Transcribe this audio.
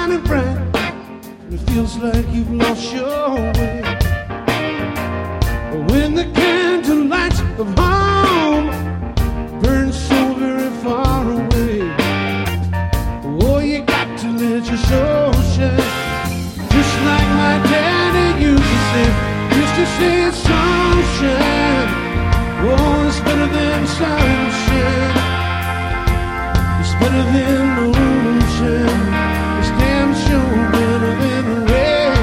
shining bright, and it feels like you've lost your way. When the candle lights of home burn so very far away, oh, you got to let your soul shine. Just like my daddy used to say sunshine. Oh, it's better than sunshine. It's better than